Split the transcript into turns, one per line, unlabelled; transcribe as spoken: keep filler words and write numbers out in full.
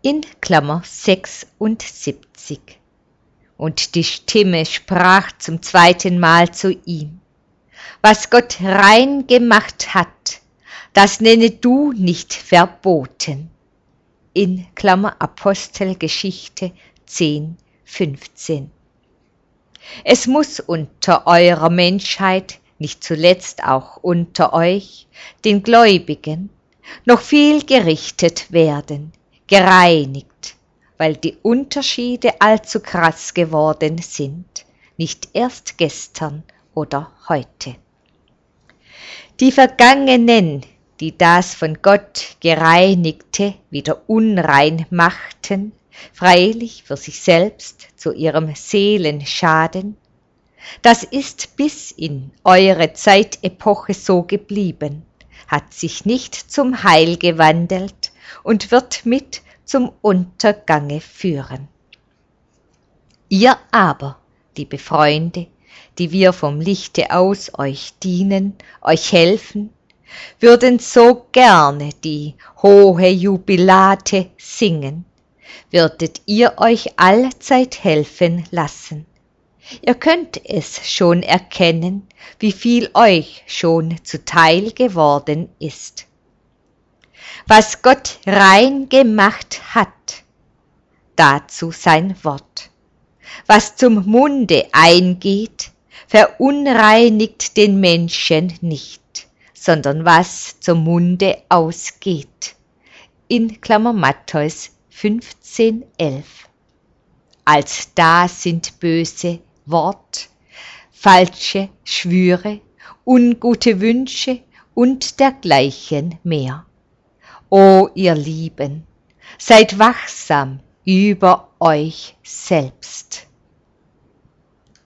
in Klammer sechsundsiebzig. Und die Stimme sprach zum zweiten Mal zu ihm: Was Gott rein gemacht hat, das nenne du nicht verboten. In Klammer Apostelgeschichte zehn, fünfzehn. Es muss unter eurer Menschheit, nicht zuletzt auch unter euch, den Gläubigen, noch viel gerichtet werden, gereinigt, weil die Unterschiede allzu krass geworden sind, nicht erst gestern oder heute. Die Vergangenen, die das von Gott gereinigte wieder unrein machten, freilich für sich selbst zu ihrem Seelenschaden, das ist bis in eure Zeitepoche so geblieben, hat sich nicht zum Heil gewandelt und wird mit zum Untergange führen. Ihr aber, liebe Freunde, die wir vom Lichte aus euch dienen, euch helfen, würden so gerne die hohe Jubilate singen, würdet ihr euch allzeit helfen lassen. Ihr könnt es schon erkennen, wie viel euch schon zuteil geworden ist. Was Gott rein gemacht hat, dazu sein Wort. Was zum Munde eingeht, verunreinigt den Menschen nicht, sondern was zum Munde ausgeht. In Klammer Matthäus fünfzehn, elf. Als da sind böse Wort, falsche Schwüre, ungute Wünsche und dergleichen mehr. O ihr Lieben, seid wachsam über euch selbst.